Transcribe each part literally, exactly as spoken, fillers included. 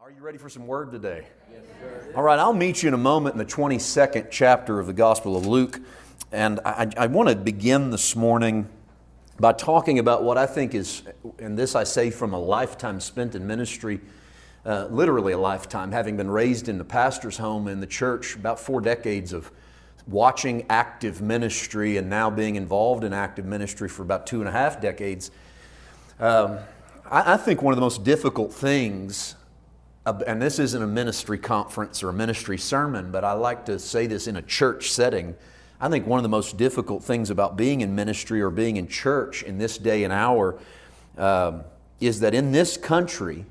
Are you ready for some word today? Yes, sir. All right, I'll meet you in a moment in the twenty-second chapter of the Gospel of Luke. And I, I want to begin this morning by talking about what I think is, and this I say from a lifetime spent in ministry, uh, literally a lifetime, having been raised in the pastor's home in the church, about four decades of watching active ministry and now being involved in active ministry for about two and a half decades. Um, I, I think one of the most difficult things, and this isn't a ministry conference or a ministry sermon, but I like to say this in a church setting. I think one of the most difficult things about being in ministry or being in church in this day and hour um, is that in this country,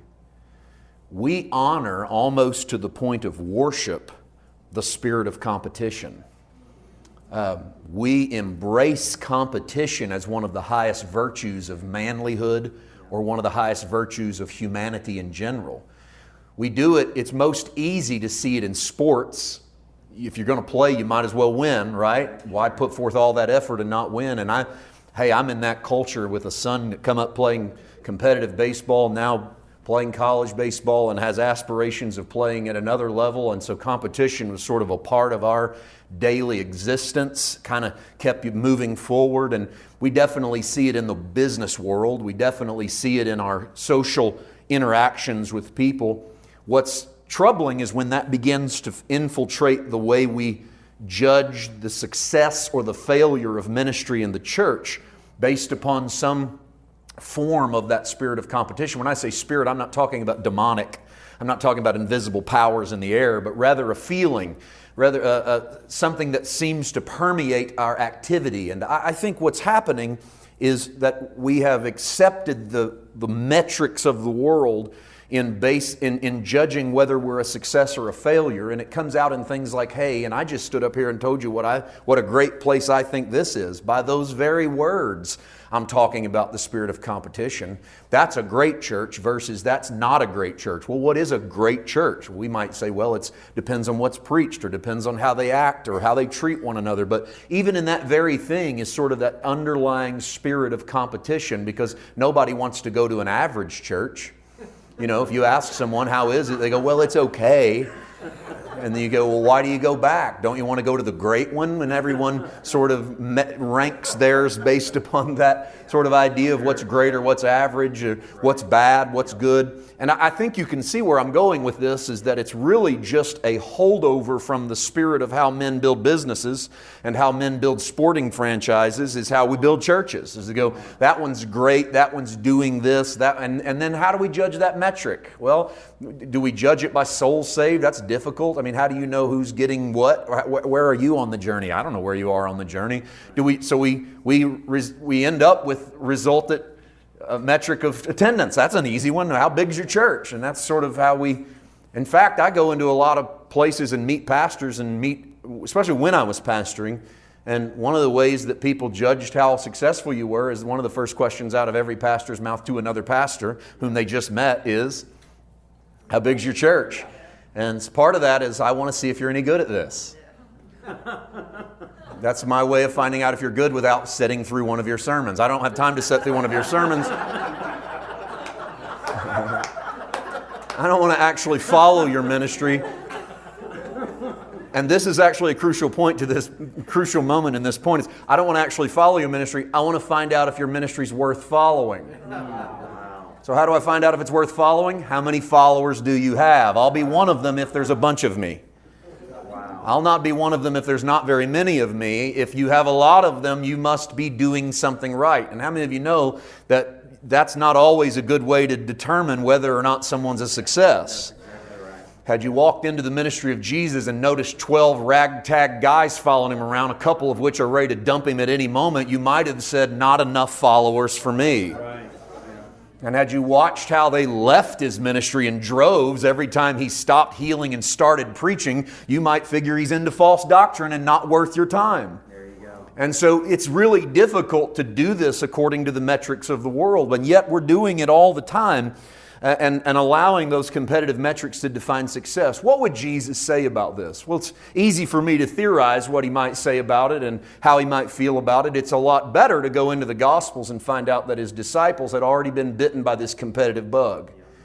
we honor almost to the point of worship the spirit of competition. Uh, we embrace competition as one of the highest virtues of manlyhood or one of the highest virtues of humanity in general. We do it, it's most easy to see it in sports. If you're going to play, you might as well win, right? Why put forth all that effort and not win? And I, hey, I'm in that culture with a son that come up playing competitive baseball, now playing college baseball and has aspirations of playing at another level. And so competition was sort of a part of our daily existence, kind of kept you moving forward. And we definitely see it in the business world. We definitely see it in our social interactions with people. What's troubling is when that begins to infiltrate the way we judge the success or the failure of ministry in the church based upon some form of that spirit of competition. When I say spirit, I'm not talking about demonic. I'm not talking about invisible powers in the air, but rather a feeling, rather uh, uh, something that seems to permeate our activity. And I, I think what's happening is that we have accepted the, the metrics of the world in base in, in judging whether we're a success or a failure, and it comes out in things like, hey, and I just stood up here and told you what I what a great place I think this is. By those very words, I'm talking about the spirit of competition. That's a great church versus that's not a great church. Well, what is a great church? We might say, well, it depends on what's preached or depends on how they act or how they treat one another. But even in that very thing is sort of that underlying spirit of competition, because nobody wants to go to an average church. You know, if you ask someone, how is it? They go, well, it's okay. And then you go, well, why do you go back? Don't you want to go to the great one? And everyone sort of ranks theirs based upon that sort of idea of what's great or what's average or what's bad, what's good. And I think you can see where I'm going with this is that it's really just a holdover from the spirit of how men build businesses and how men build sporting franchises is how we build churches. Is to go, that one's great, that one's doing this, that, and, and then how do we judge that metric? Well, do we judge it by souls saved? That's difficult. I mean, how do you know who's getting what? Where are you on the journey? I don't know where you are on the journey. Do we? So we we we end up with resultant a metric of attendance. That's an easy one. How big's your church? And that's sort of how we, in fact, I go into a lot of places and meet pastors and meet, especially when I was pastoring, and one of the ways that people judged how successful you were is one of the first questions out of every pastor's mouth to another pastor whom they just met is, how big's your church? And part of that is, I want to see if you're any good at this. That's my way of finding out if you're good without sitting through one of your sermons. I don't have time to sit through one of your sermons. I don't want to actually follow your ministry. And this is actually a crucial point to this, crucial moment in this point is, I don't want to actually follow your ministry. I want to find out if your ministry is worth following. So how do I find out if it's worth following? How many followers do you have? I'll be one of them if there's a bunch of me. I'll not be one of them if there's not very many of me. If you have a lot of them, you must be doing something right. And how many of you know that that's not always a good way to determine whether or not someone's a success? Had you walked into the ministry of Jesus and noticed twelve ragtag guys following him around, a couple of which are ready to dump him at any moment, you might have said, not enough followers for me. And had you watched how they left his ministry in droves every time he stopped healing and started preaching, you might figure he's into false doctrine and not worth your time. There you go. And so it's really difficult to do this according to the metrics of the world, but yet we're doing it all the time. And, and allowing those competitive metrics to define success. What would Jesus say about this? Well, it's easy for me to theorize what he might say about it and how he might feel about it. It's a lot better to go into the Gospels and find out that his disciples had already been bitten by this competitive bug.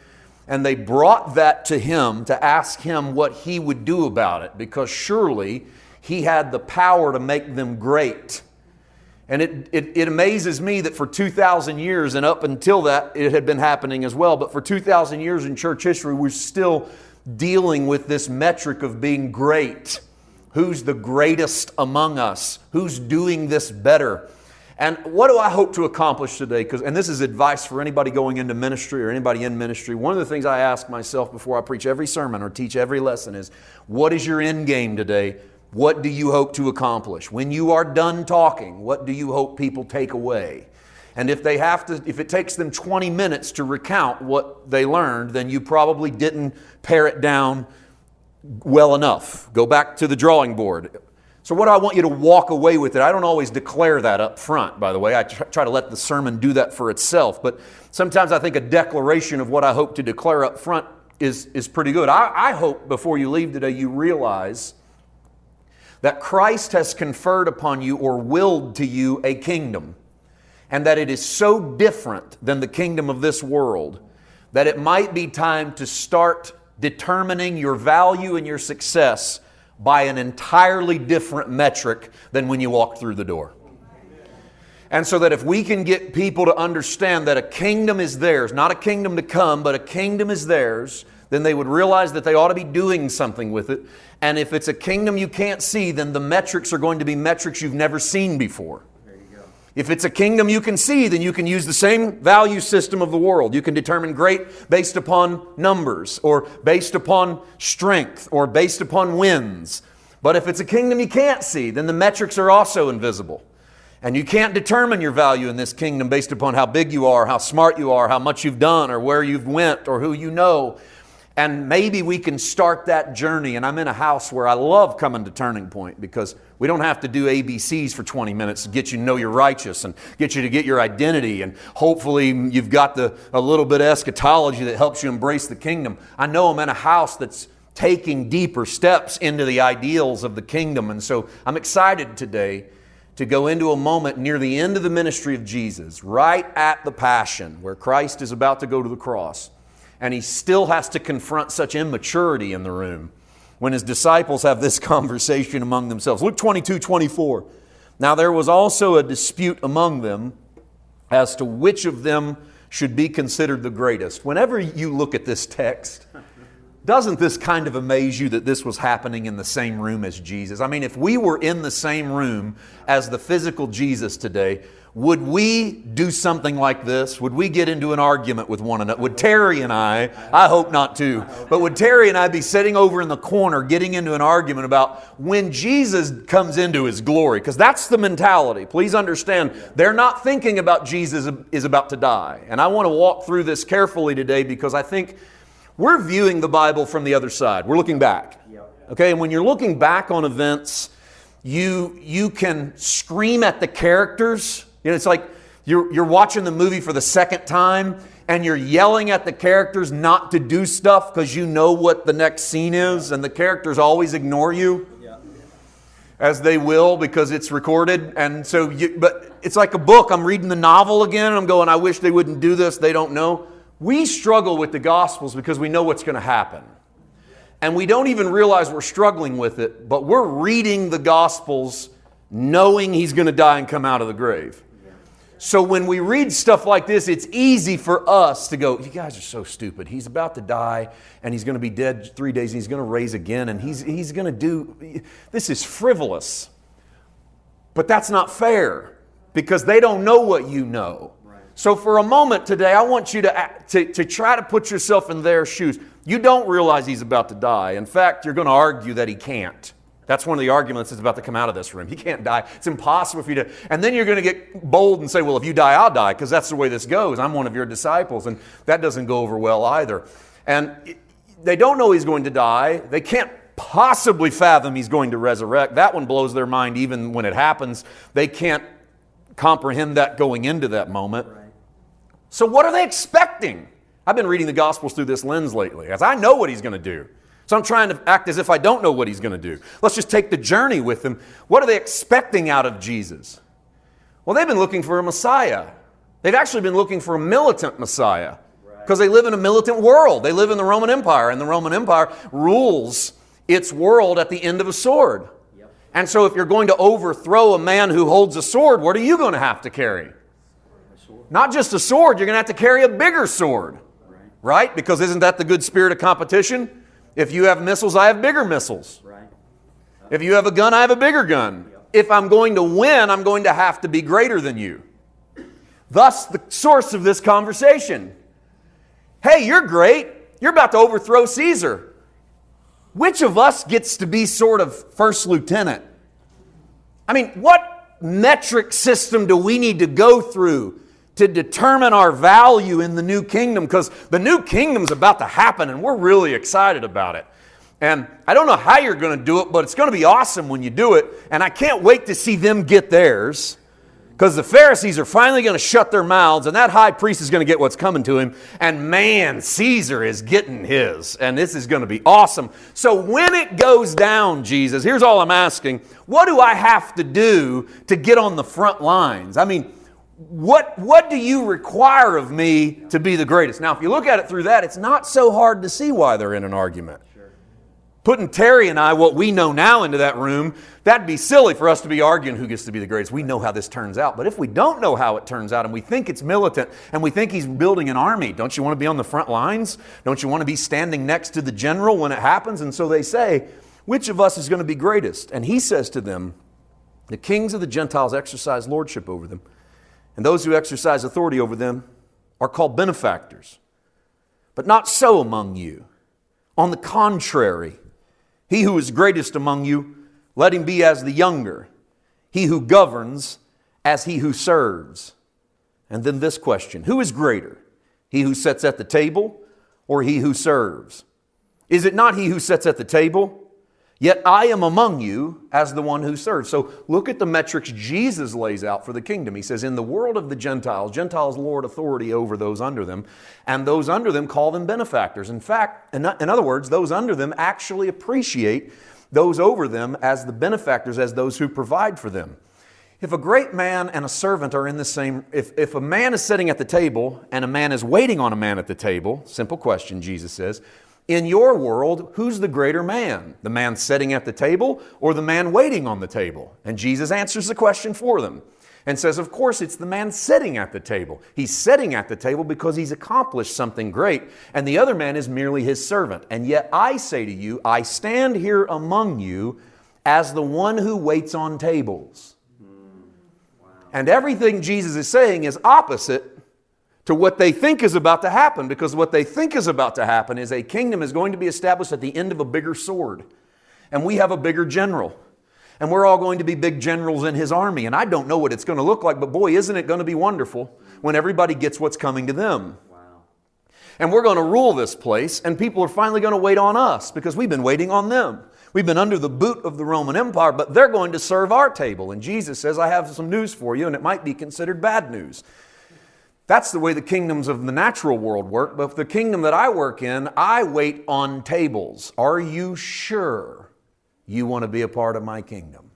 and they brought that to him to ask him what he would do about it, because surely he had the power to make them great. And it, it, it amazes me that for two thousand years, and up until that, it had been happening as well, but for two thousand years in church history, we're still dealing with this metric of being great. Who's the greatest among us? Who's doing this better? And what do I hope to accomplish today? Because, and this is advice for anybody going into ministry or anybody in ministry. One of the things I ask myself before I preach every sermon or teach every lesson is, what is your end game today? What do you hope to accomplish? When you are done talking, what do you hope people take away? And if they have to, if it takes them twenty minutes to recount what they learned, then you probably didn't pare it down well enough. Go back to the drawing board. So what do I want you to walk away with it? I don't always declare that up front, by the way. I try to let the sermon do that for itself. But sometimes I think a declaration of what I hope to declare up front is, is pretty good. I, I hope before you leave today you realize that Christ has conferred upon you or willed to you a kingdom, and that it is so different than the kingdom of this world that it might be time to start determining your value and your success by an entirely different metric than when you walk through the door. And so that if we can get people to understand that a kingdom is theirs, not a kingdom to come, but a kingdom is theirs, then they would realize that they ought to be doing something with it. And if it's a kingdom you can't see, then the metrics are going to be metrics you've never seen before. There you go. If it's a kingdom you can see, then you can use the same value system of the world. You can determine great based upon numbers, or based upon strength, or based upon wins. But if it's a kingdom you can't see, then the metrics are also invisible. And you can't determine your value in this kingdom based upon how big you are, how smart you are, how much you've done, or where you've went, or who you know. And maybe we can start that journey. And I'm in a house where I love coming to Turning Point, because we don't have to do A B Cs for twenty minutes to get you to know you're righteous and get you to get your identity. And hopefully you've got the a little bit of eschatology that helps you embrace the kingdom. I know I'm in a house that's taking deeper steps into the ideals of the kingdom. And so I'm excited today to go into a moment near the end of the ministry of Jesus, right at the Passion, where Christ is about to go to the cross. And He still has to confront such immaturity in the room when His disciples have this conversation among themselves. Luke twenty-two twenty-four. Now there was also a dispute among them as to which of them should be considered the greatest. Whenever you look at this text, doesn't this kind of amaze you that this was happening in the same room as Jesus? I mean, if we were in the same room as the physical Jesus today, would we do something like this? Would we get into an argument with one another? Would Terry and I, I hope not too, but would Terry and I be sitting over in the corner getting into an argument about when Jesus comes into His glory? Because that's the mentality. Please understand, they're not thinking about Jesus is about to die. And I want to walk through this carefully today, because I think we're viewing the Bible from the other side. We're looking back. Okay, and when you're looking back on events, you, you can scream at the characters. You know, it's like you're, you're watching the movie for the second time and you're yelling at the characters not to do stuff because you know what the next scene is, and the characters always ignore you, yeah. as they will, because it's recorded. And so, you, but it's like a book. I'm reading the novel again and I'm going, I wish they wouldn't do this. They don't know. We struggle with the Gospels because we know what's going to happen. And we don't even realize we're struggling with it, but we're reading the Gospels knowing He's going to die and come out of the grave. So when we read stuff like this, it's easy for us to go, you guys are so stupid. He's about to die and He's going to be dead three days and He's going to raise again and He's, he's going to do... This is frivolous. But that's not fair, because they don't know what you know. So for a moment today, I want you to, to, to try to put yourself in their shoes. You don't realize He's about to die. In fact, you're going to argue that He can't. That's one of the arguments that's about to come out of this room. He can't die. It's impossible for you to... And then you're going to get bold and say, well, if you die, I'll die, because that's the way this goes. I'm one of your disciples. And that doesn't go over well either. And they don't know He's going to die. They can't possibly fathom He's going to resurrect. That one blows their mind even when it happens. They can't comprehend that going into that moment. Right. So what are they expecting? I've been reading the Gospels through this lens lately, as I know what He's going to do. So I'm trying to act as if I don't know what He's going to do. Let's just take the journey with Him. What are they expecting out of Jesus? Well, they've been looking for a Messiah. They've actually been looking for a militant Messiah. Right. Because they live in a militant world. They live in the Roman Empire, and the Roman Empire rules its world at the end of a sword. Yep. And so if you're going to overthrow a man who holds a sword, what are you going to have to carry? Not just a sword, you're going to have to carry a bigger sword. Right? Right? Because isn't that the good spirit of competition? If you have missiles, I have bigger missiles. Right. Uh, if you have a gun, I have a bigger gun. Yep. If I'm going to win, I'm going to have to be greater than you. Thus, the source of this conversation. Hey, you're great. You're about to overthrow Caesar. Which of us gets to be sort of first lieutenant? I mean, what metric system do we need to go through to determine our value in the new kingdom? Because the new kingdom's about to happen and we're really excited about it. And I don't know how you're going to do it, but it's going to be awesome when you do it. And I can't wait to see them get theirs. Because the Pharisees are finally going to shut their mouths, and that high priest is going to get what's coming to him. And man, Caesar is getting his. And this is going to be awesome. So when it goes down, Jesus, here's all I'm asking. What do I have to do to get on the front lines? I mean, what, what do you require of me to be the greatest? Now, if you look at it through that, it's not so hard to see why they're in an argument. Putting Terry and I, what we know now, into that room, that'd be silly for us to be arguing who gets to be the greatest. We know how this turns out. But if we don't know how it turns out and we think it's militant and we think he's building an army, don't you want to be on the front lines? Don't you want to be standing next to the general when it happens? And so they say, which of us is going to be greatest? And he says to them, the kings of the Gentiles exercise lordship over them, and those who exercise authority over them are called benefactors. But not so among you. On the contrary, he who is greatest among you, let him be as the younger. He who governs as he who serves. And then this question, who is greater? He who sits at the table or he who serves? Is it not he who sits at the table? Yet I am among you as the one who serves. So look at the metrics Jesus lays out for the kingdom. He says, in the world of the Gentiles, Gentiles lord authority over those under them, and those under them call them benefactors. In fact, in other words, those under them actually appreciate those over them as the benefactors, as those who provide for them. If a great man and a servant are in the same, if, if a man is sitting at the table and a man is waiting on a man at the table, simple question, Jesus says, in your world, who's the greater man? The man sitting at the table or the man waiting on the table? And Jesus answers the question for them and says, of course, it's the man sitting at the table. He's sitting at the table because he's accomplished something great, and the other man is merely his servant. And yet I say to you, I stand here among you as the one who waits on tables. Wow. And everything Jesus is saying is opposite to what they think is about to happen, because what they think is about to happen is a kingdom is going to be established at the end of a bigger sword. And we have a bigger general. And we're all going to be big generals in his army. And I don't know what it's going to look like, but boy, isn't it going to be wonderful when everybody gets what's coming to them. Wow. And we're going to rule this place, and people are finally going to wait on us because we've been waiting on them. We've been under the boot of the Roman Empire, but they're going to serve our table. And Jesus says, I have some news for you, and it might be considered bad news. That's the way the kingdoms of the natural world work. But the kingdom that I work in, I wait on tables. Are you sure you want to be a part of my kingdom?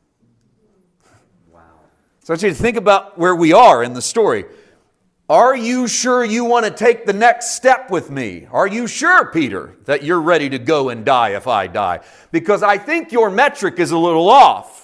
Wow. So I want you to think about where we are in the story. Are you sure you want to take the next step with me? Are you sure, Peter, that you're ready to go and die if I die? Because I think your metric is a little off.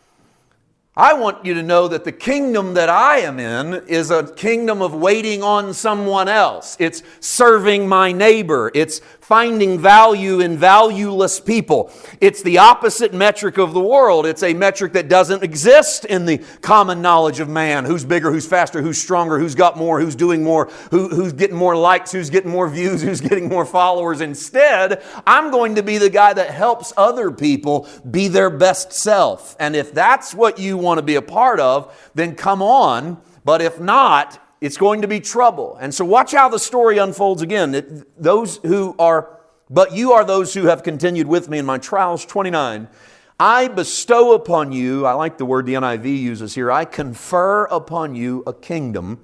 I want you to know that the kingdom that I am in is a kingdom of waiting on someone else. It's serving my neighbor. It's finding value in valueless people. It's the opposite metric of the world. It's a metric that doesn't exist in the common knowledge of man. Who's bigger, who's faster, who's stronger, who's got more, who's doing more, who, who's getting more likes, who's getting more views, who's getting more followers. Instead, I'm going to be the guy that helps other people be their best self. And if that's what you want to be a part of, then come on. But if not, it's going to be trouble. And so watch how the story unfolds again. It, those who are, but you are those who have continued with me in my trials. twenty-nine. I bestow upon you, I like the word the N I V uses here, I confer upon you a kingdom,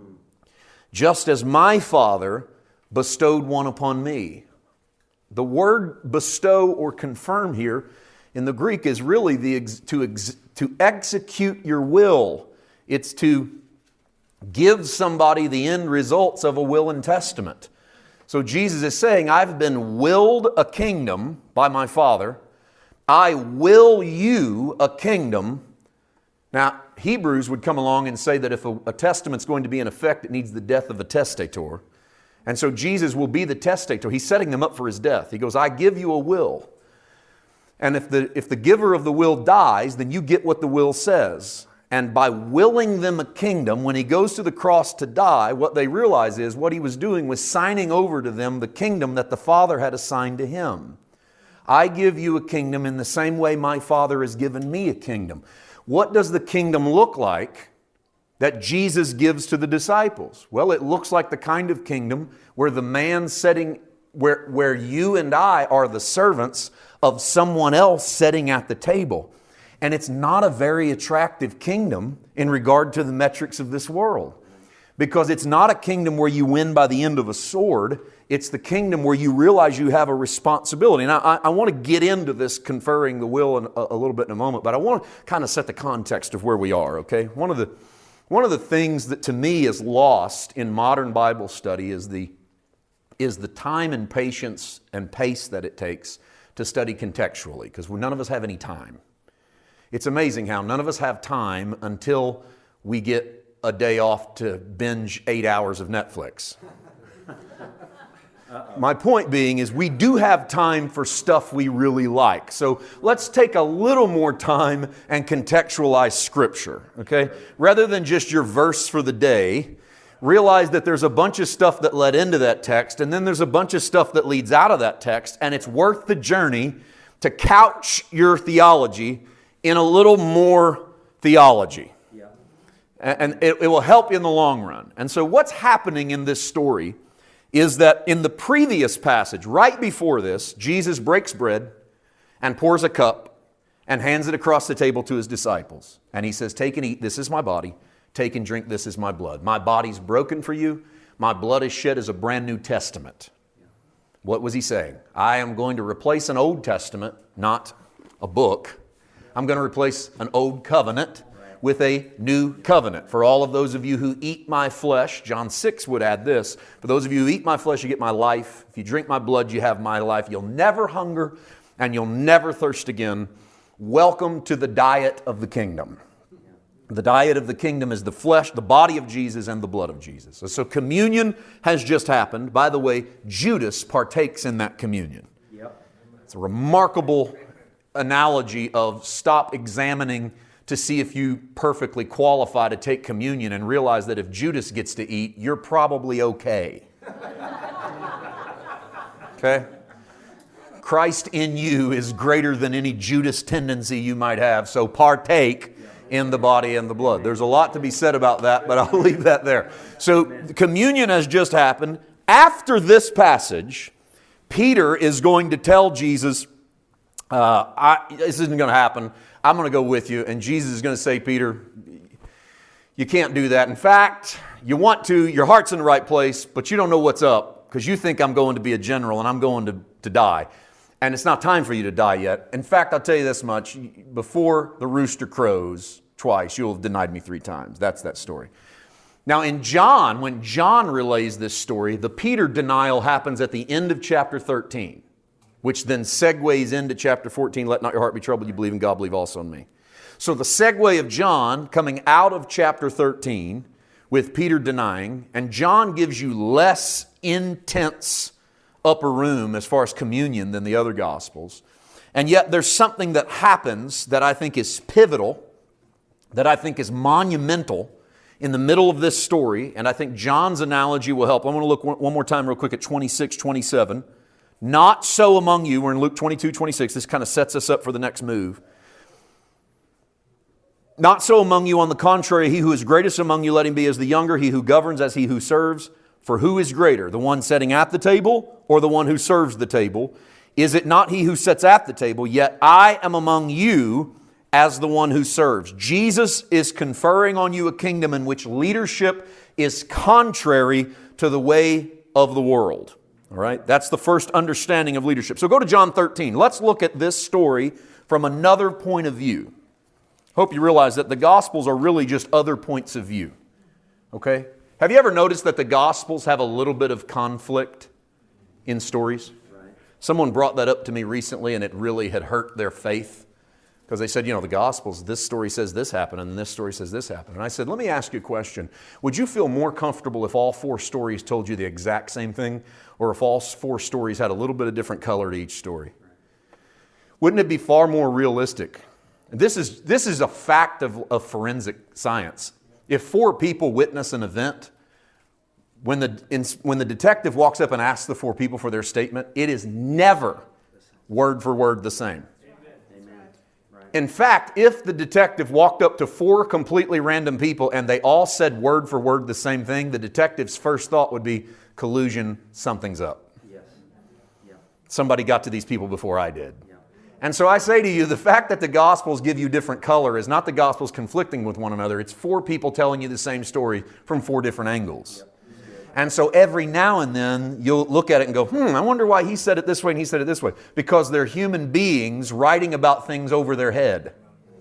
just as my Father bestowed one upon me. The word bestow or confirm here in the Greek is really the ex, to, ex, to execute your will. It's to give somebody the end results of a will and testament. So Jesus is saying, I've been willed a kingdom by my Father. I will you a kingdom. Now, Hebrews would come along and say that if a, a testament's going to be in effect, it needs the death of a testator. And so Jesus will be the testator. He's setting them up for his death. He goes, I give you a will. And if the, if the giver of the will dies, then you get what the will says. And by willing them a kingdom, when he goes to the cross to die, what they realize is what he was doing was signing over to them the kingdom that the Father had assigned to him. I give you a kingdom in the same way my Father has given me a kingdom. What does the kingdom look like that Jesus gives to the disciples? Well, it looks like the kind of kingdom where the man sitting, where, where you and I are the servants of someone else sitting at the table. And it's not a very attractive kingdom in regard to the metrics of this world. Because it's not a kingdom where you win by the end of a sword. It's the kingdom where you realize you have a responsibility. And I, I want to get into this conferring the will in a, a little bit in a moment, but I want to kind of set the context of where we are, okay? One of the, one of the things that to me is lost in modern Bible study is the, is the time and patience and pace that it takes to study contextually, because none of us have any time. It's amazing how none of us have time until we get a day off to binge eight hours of Netflix. My point being is we do have time for stuff we really like. So let's take a little more time and contextualize Scripture, okay? Rather than just your verse for the day, realize that there's a bunch of stuff that led into that text, and then there's a bunch of stuff that leads out of that text, and it's worth the journey to couch your theology in a little more theology. Yeah. And it, it will help in the long run. And so what's happening in this story is that in the previous passage, right before this, Jesus breaks bread and pours a cup and hands it across the table to his disciples. And he says, take and eat, this is my body. Take and drink, this is my blood. My body's broken for you. My blood is shed as a brand new testament. What was he saying? I am going to replace an Old Testament, not a book. I'm going to replace an old covenant with a new covenant. For all of those of you who eat my flesh, John six would add this, for those of you who eat my flesh, you get my life. If you drink my blood, you have my life. You'll never hunger and you'll never thirst again. Welcome to the diet of the kingdom. The diet of the kingdom is the flesh, the body of Jesus, and the blood of Jesus. So communion has just happened. By the way, Judas partakes in that communion. Yep. It's a remarkable analogy of stop examining to see if you perfectly qualify to take communion and realize that if Judas gets to eat, you're probably okay. Okay? Christ in you is greater than any Judas tendency you might have, so partake in the body and the blood. There's a lot to be said about that, but I'll leave that there. So communion has just happened. After this passage, Peter is going to tell Jesus, uh, I, this isn't going to happen. I'm going to go with you. And Jesus is going to say, Peter, you can't do that. In fact, you want to, your heart's in the right place, but you don't know what's up because you think I'm going to be a general and I'm going to, to die. And it's not time for you to die yet. In fact, I'll tell you this much. Before the rooster crows twice, you'll have denied me three times. That's that story. Now in John, when John relays this story, the Peter denial happens at the end of chapter thirteen, which then segues into chapter fourteen, let not your heart be troubled, you believe in God, believe also in me. So the segue of John coming out of chapter thirteen with Peter denying, and John gives you less intense upper room as far as communion than the other Gospels. And yet there's something that happens that I think is pivotal, that I think is monumental in the middle of this story, and I think John's analogy will help. I'm going to look one more time real quick at twenty-six, twenty-seven. Not so among you. We're in Luke twenty-two, twenty-six. This kind of sets us up for the next move. Not so among you, on the contrary, he who is greatest among you, let him be as the younger, he who governs as he who serves. For who is greater, the one sitting at the table or the one who serves the table? Is it not he who sits at the table? Yet I am among you as the one who serves. Jesus is conferring on you a kingdom in which leadership is contrary to the way of the world. All right, that's the first understanding of leadership. So go to John thirteen. Let's look at this story from another point of view. Hope you realize that the Gospels are really just other points of view. Okay? Have you ever noticed that the Gospels have a little bit of conflict? in stories. Someone brought that up to me recently, and it really had hurt their faith. Because they said, you know, the Gospels, this story says this happened, and this story says this happened. And I said, let me ask you a question. Would you feel more comfortable if all four stories told you the exact same thing, or if all four stories had a little bit of different color to each story? Wouldn't it be far more realistic? This is, this is a fact of, of forensic science. If four people witness an event, when the, in, when the detective walks up and asks the four people for their statement, it is never word for word the same. In fact, if the detective walked up to four completely random people and they all said word for word the same thing, the detective's first thought would be collusion, something's up. Yes. Yeah. Somebody got to these people before I did. Yeah. And so I say to you, the fact that the Gospels give you different color is not the Gospels conflicting with one another. It's four people telling you the same story from four different angles. Yep. And so every now and then you'll look at it and go, hmm, I wonder why he said it this way and he said it this way. Because they're human beings writing about things over their head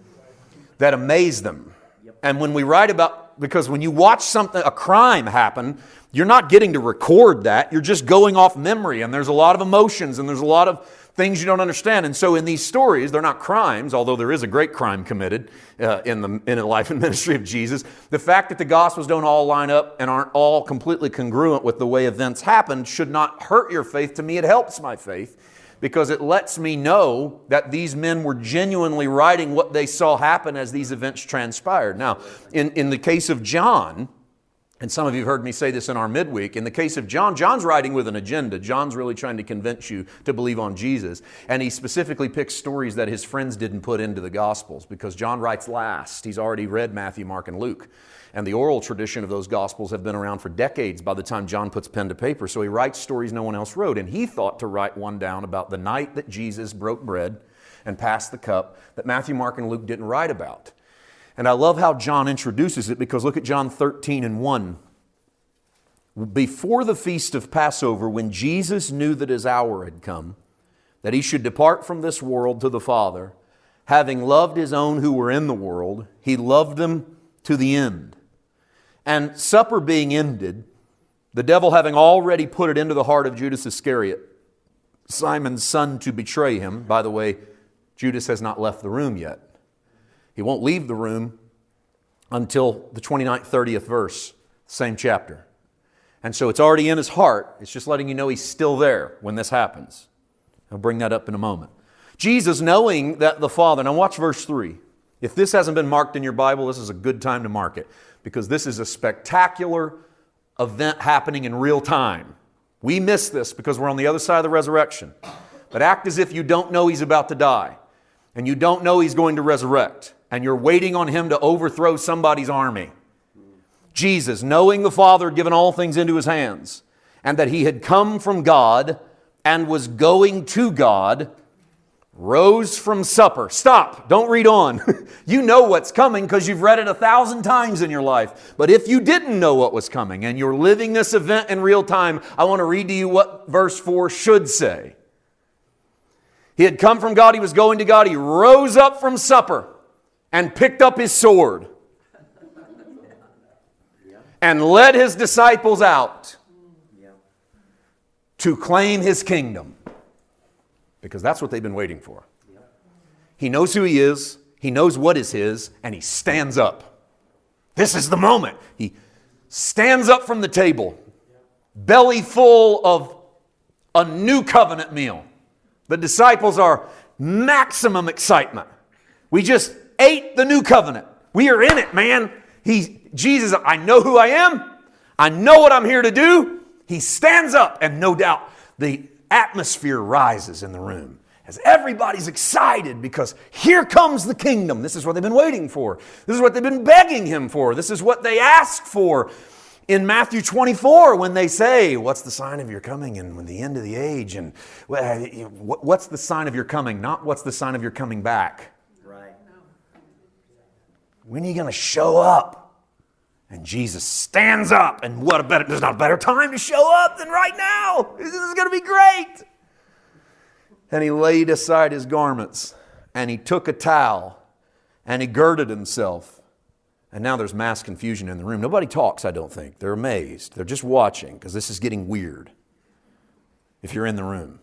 that amaze them. And when we write about, because when you watch something, a crime happen, you're not getting to record that. You're just going off memory, and there's a lot of emotions and there's a lot of things you don't understand. And so in these stories, they're not crimes, although there is a great crime committed uh, in the in the life and ministry of Jesus. The fact that the Gospels don't all line up and aren't all completely congruent with the way events happened should not hurt your faith. To me, it helps my faith because it lets me know that these men were genuinely writing what they saw happen as these events transpired. Now, in, in the case of John, and some of you have heard me say this in our midweek, in the case of John, John's writing with an agenda. John's really trying to convince you to believe on Jesus. And he specifically picks stories that his friends didn't put into the Gospels because John writes last. He's already read Matthew, Mark, and Luke. And the oral tradition of those Gospels have been around for decades by the time John puts pen to paper. So he writes stories no one else wrote. And he thought to write one down about the night that Jesus broke bread and passed the cup that Matthew, Mark, and Luke didn't write about. And I love how John introduces it because look at John thirteen and one. Before the feast of Passover, when Jesus knew that his hour had come, that he should depart from this world to the Father, having loved his own who were in the world, he loved them to the end. And supper being ended, the devil having already put it into the heart of Judas Iscariot, Simon's son, to betray him. By the way, Judas has not left the room yet. He won't leave the room until the twenty-ninth, thirtieth verse, same chapter. And so it's already in his heart. It's just letting you know he's still there when this happens. I'll bring that up in a moment. Jesus, knowing that the Father, now watch verse three. If this hasn't been marked in your Bible, this is a good time to mark it because this is a spectacular event happening in real time. We miss this because we're on the other side of the resurrection. But act as if you don't know he's about to die and you don't know he's going to resurrect and you're waiting on him to overthrow somebody's army. Jesus, knowing the Father had given all things into his hands and that he had come from God and was going to God, rose from supper. Stop. Don't read on. You know what's coming because you've read it a thousand times in your life. But if you didn't know what was coming and you're living this event in real time, I want to read to you what verse four should say. He had come from God. He was going to God. He rose up from supper and picked up his sword and led his disciples out to claim his kingdom. Because that's what they've been waiting for. He knows who he is, he knows what is his, and he stands up. This is the moment. He stands up from the table, belly full of a new covenant meal. The disciples are maximum excitement. We just ate the new covenant. We are in it, man. He, Jesus, I know who I am. I know what I'm here to do. He stands up, and no doubt the atmosphere rises in the room as everybody's excited because here comes the kingdom. This is what they've been waiting for. This is what they've been begging him for. This is what they asked for in Matthew twenty-four when they say, what's the sign of your coming and when the end of the age? And what's the sign of your coming? Not what's the sign of your coming back. Right. When are you going to show up? And Jesus stands up, and what a better, there's not a better time to show up than right now. This is going to be great. And he laid aside his garments, and he took a towel, and he girded himself. And now there's mass confusion in the room. Nobody talks, I don't think. They're amazed. They're just watching, because this is getting weird. if you're in the room.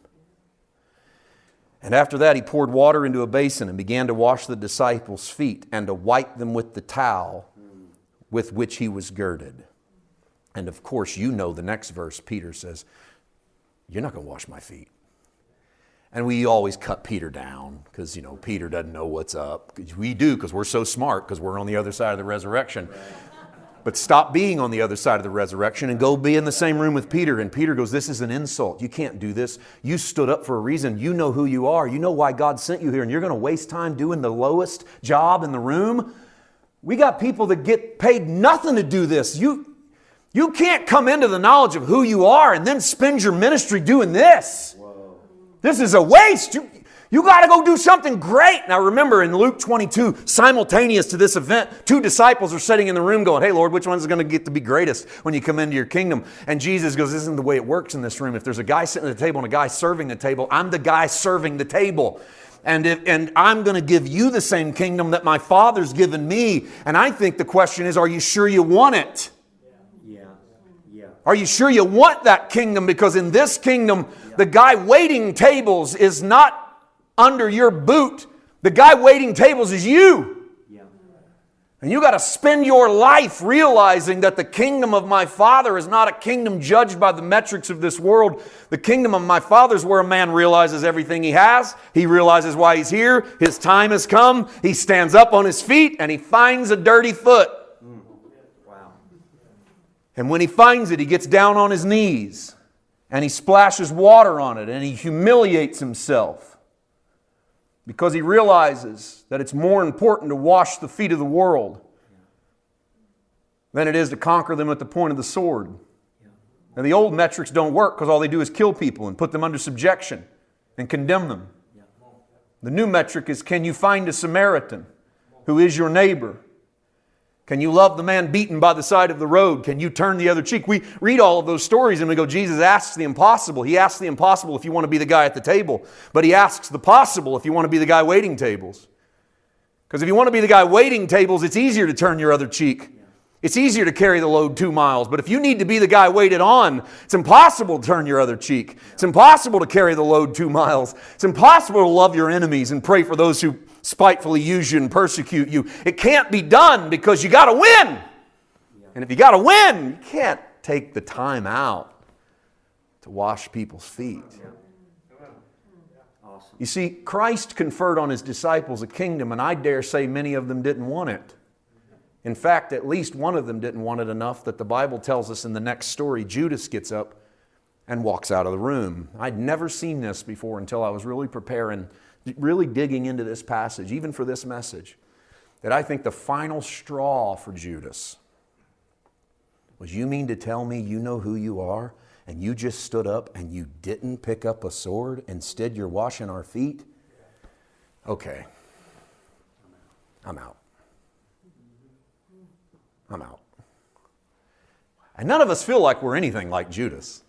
And after that, he poured water into a basin and began to wash the disciples' feet and to wipe them with the towel with which he was girded. And of course, you know the next verse. Peter says, "You're not going to wash my feet." And we always cut Peter down because, you know, Peter doesn't know what's up. We do because we're so smart because we're on the other side of the resurrection. But stop being on the other side of the resurrection and go be in the same room with Peter. And Peter goes, "This is an insult. You can't do this. You stood up for a reason. You know who you are. You know why God sent you here. And you're going to waste time doing the lowest job in the room? We got people that get paid nothing to do this. You, you can't come into the knowledge of who you are and then spend your ministry doing this. Whoa. This is a waste. You, You got to go do something great. Now remember in Luke twenty-two, simultaneous to this event, two disciples are sitting in the room going, "Hey Lord, which one's going to get to be greatest when you come into your kingdom?" And Jesus goes, "This isn't the way it works in this room. If there's a guy sitting at the table and a guy serving the table, I'm the guy serving the table. And, if, and I'm going to give you the same kingdom that my Father's given me." And I think the question is, are you sure you want it? Yeah. Yeah. Are you sure you want that kingdom? Because in this kingdom, yeah. the guy waiting tables is not under your boot. The guy waiting tables is you. Yeah. And you got to spend your life realizing that the kingdom of my Father is not a kingdom judged by the metrics of this world. The kingdom of my Father is where a man realizes everything he has. He realizes why he's here. His time has come. He stands up on his feet and he finds a dirty foot. Mm. Wow. And when he finds it, he gets down on his knees and he splashes water on it and he humiliates himself. Because he realizes that it's more important to wash the feet of the world than it is to conquer them at the point of the sword. And the old metrics don't work because all they do is kill people and put them under subjection and condemn them. The new metric is, can you find a Samaritan who is your neighbor? Can you love the man beaten by the side of the road? Can you turn the other cheek? We read all of those stories and we go, Jesus asks the impossible. He asks the impossible if you want to be the guy at the table. But He asks the possible if you want to be the guy waiting tables. Because if you want to be the guy waiting tables, it's easier to turn your other cheek. It's easier to carry the load two miles. But if you need to be the guy waited on, it's impossible to turn your other cheek. It's impossible to carry the load two miles. It's impossible to love your enemies and pray for those who spitefully use you and persecute you. It can't be done because you got to win. And if you got to win, you can't take the time out to wash people's feet. You see, Christ conferred on His disciples a kingdom, and I dare say many of them didn't want it. In fact, at least one of them didn't want it enough that the Bible tells us in the next story, Judas gets up and walks out of the room. I'd never seen this before until I was really preparing, really digging into this passage, even for this message, that I think the final straw for Judas was, you mean to tell me you know who you are and you just stood up and you didn't pick up a sword? Instead, you're washing our feet? Okay, I'm out. I'm out. And none of us feel like we're anything like Judas.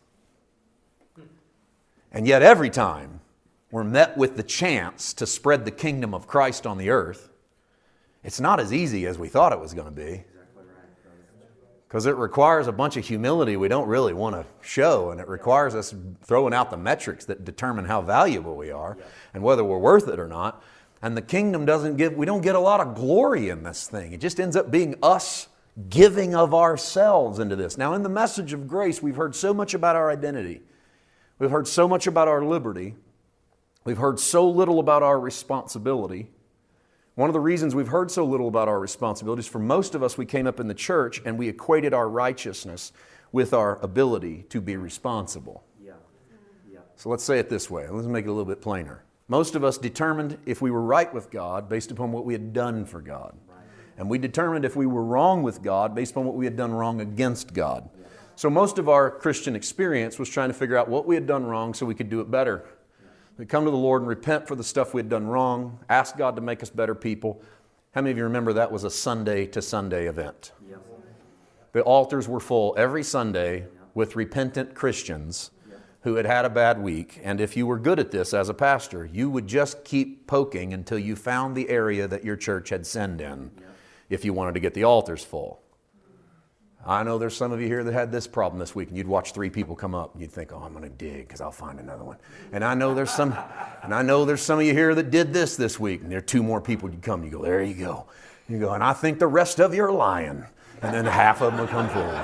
And yet every time we're met with the chance to spread the kingdom of Christ on the earth, it's not as easy as we thought it was going to be. Because it requires a bunch of humility we don't really want to show, and it requires us throwing out the metrics that determine how valuable we are and whether we're worth it or not. And the kingdom doesn't give, we don't get a lot of glory in this thing. It just ends up being us giving of ourselves into this. Now, in the message of grace, we've heard so much about our identity. We've heard so much about our liberty. We've heard so little about our responsibility. One of the reasons we've heard so little about our responsibilities, for most of us, we came up in the church and we equated our righteousness with our ability to be responsible. Yeah. Yeah. So let's say it this way. Let's make it a little bit plainer. Most of us determined if we were right with God based upon what we had done for God. And we determined if we were wrong with God based upon what we had done wrong against God. So most of our Christian experience was trying to figure out what we had done wrong so we could do it better. We come to the Lord and repent for the stuff we had done wrong, ask God to make us better people. How many of you remember that was a Sunday to Sunday event? The altars were full every Sunday with repentant Christians who had had a bad week. And if you were good at this as a pastor, you would just keep poking until you found the area that your church had sinned in. If you wanted to get the altars full. I know there's some of you here that had this problem this week, and you'd watch three people come up, and you'd think, oh, I'm going to dig because I'll find another one. And I know there's some, and I know there's some of you here that did this this week, and there are two more people you'd come, and you go, there you go. You go, and I think the rest of you are lying. And then half of them would come forward.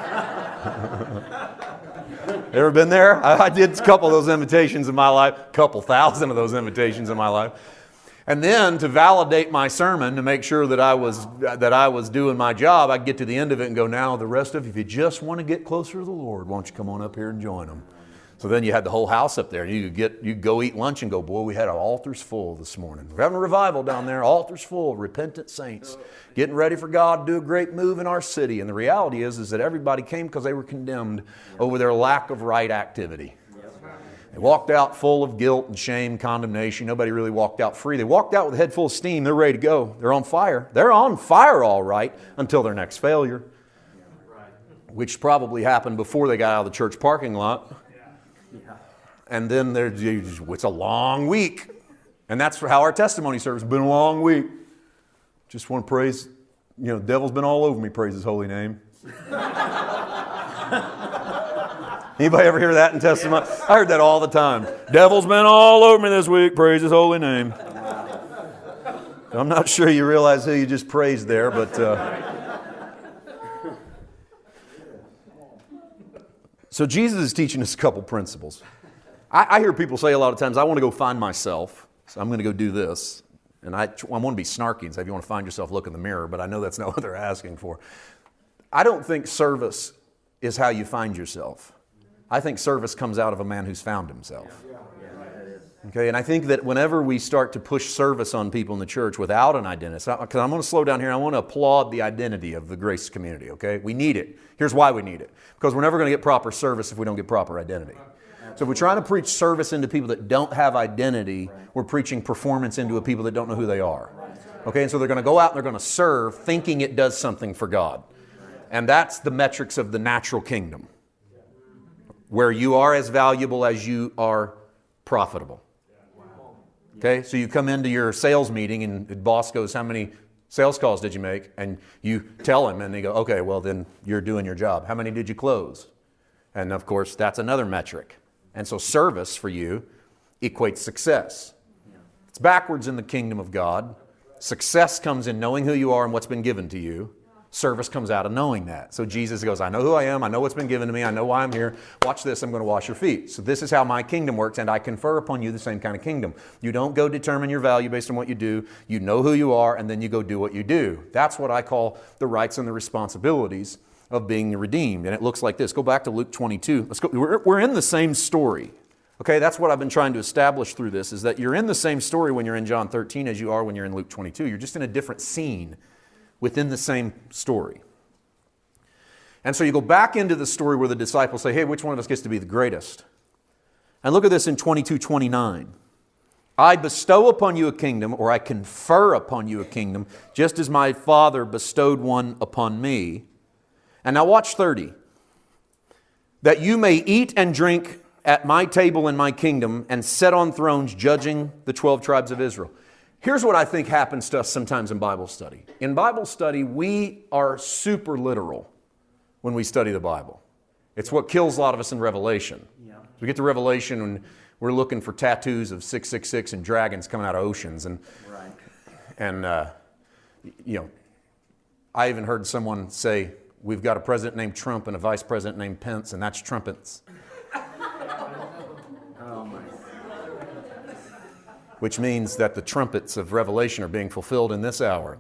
Ever been there? I, I did a couple of those invitations in my life, a couple thousand of those invitations in my life. And then to validate my sermon, to make sure that I was that I was doing my job, I'd get to the end of it and go, now the rest of you, if you just want to get closer to the Lord, why don't you come on up here and join them? So then you had the whole house up there. You could get you go eat lunch and go, boy, we had our altars full this morning. We're having a revival down there, altars full, repentant saints, getting ready for God to do a great move in our city. And the reality is, is that everybody came because they were condemned over their lack of right activity. They walked out full of guilt and shame, condemnation. Nobody really walked out free. They walked out with a head full of steam. They're ready to go. They're on fire. They're on fire all right until their next failure, which probably happened before they got out of the church parking lot. And then there's, it's a long week. And that's how our testimony service has been a long week. Just want to praise, you know, the devil's been all over me, praise his holy name. Anybody ever hear that in testimony? I heard that all the time. Devil's been all over me this week. Praise his holy name. I'm not sure you realize who you just praised there, but... Uh... So Jesus is teaching us a couple principles. I, I hear people say a lot of times, I want to go find myself, so I'm going to go do this. And I, I want to be snarky and say, if you want to find yourself, look in the mirror, but I know that's not what they're asking for. I don't think service is how you find yourself. I think service comes out of a man who's found himself. Okay, and I think that whenever we start to push service on people in the church without an identity, because I'm going to slow down here, I want to applaud the identity of the Grace community, okay? We need it. Here's why we need it. Because we're never going to get proper service if we don't get proper identity. So if we're trying to preach service into people that don't have identity, we're preaching performance into a people that don't know who they are. Okay, and so they're going to go out and they're going to serve thinking it does something for God. And that's the metrics of the natural kingdom, where you are as valuable as you are profitable. Okay, so you come into your sales meeting and the boss goes, how many sales calls did you make? And you tell him and they go, okay, well then you're doing your job. How many did you close? And of course, that's another metric. And so service for you equates success. It's backwards in the kingdom of God. Success comes in knowing who you are and what's been given to you. Service comes out of knowing that. So Jesus goes, I know who I am. I know what's been given to me. I know why I'm here. Watch this. I'm going to wash your feet. So this is how my kingdom works, and I confer upon you the same kind of kingdom. You don't go determine your value based on what you do. You know who you are, and then you go do what you do. That's what I call the rights and the responsibilities of being redeemed. And it looks like this. Go back to Luke twenty-two. Let's go. We're, we're in the same story. Okay, that's what I've been trying to establish through this, is that you're in the same story when you're in John thirteen as you are when you're in Luke twenty-two. You're just in a different scene within the same story. And so you go back into the story where the disciples say, hey, which one of us gets to be the greatest? And look at this in twenty-two twenty-nine. I bestow upon you a kingdom, or I confer upon you a kingdom, just as my Father bestowed one upon me. And now watch thirty. That you may eat and drink at my table in my kingdom and sit on thrones judging the twelve tribes of Israel. Here's what I think happens to us sometimes in Bible study. In Bible study, we are super literal when we study the Bible. It's what kills a lot of us in Revelation. Yeah. We get to Revelation and we're looking for tattoos of six six six and dragons coming out of oceans. And, right. and uh, you know, I even heard someone say, we've got a president named Trump and a vice president named Pence, and that's trumpets. Which means that the trumpets of Revelation are being fulfilled in this hour.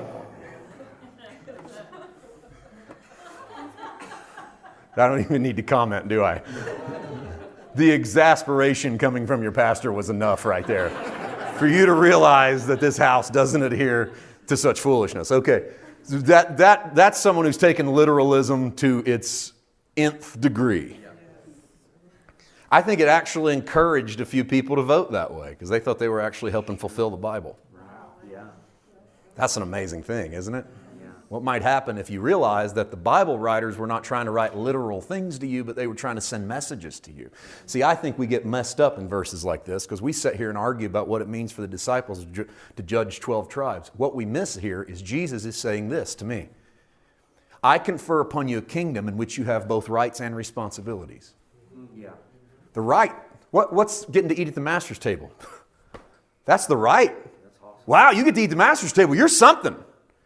I don't even need to comment, do I? The exasperation coming from your pastor was enough right there for you to realize that this house doesn't adhere to such foolishness. Okay, so that, that, that's someone who's taken literalism to its nth degree. I think it actually encouraged a few people to vote that way because they thought they were actually helping fulfill the Bible. Wow. Yeah. That's an amazing thing, isn't it? Yeah. What might happen if you realize that the Bible writers were not trying to write literal things to you, but they were trying to send messages to you. See, I think we get messed up in verses like this because we sit here and argue about what it means for the disciples to judge twelve tribes. What we miss here is Jesus is saying this to me. I confer upon you a kingdom in which you have both rights and responsibilities. Yeah. The right. What, what's getting to eat at the master's table? That's the right. That's awesome. Wow, you get to eat the master's table. You're something.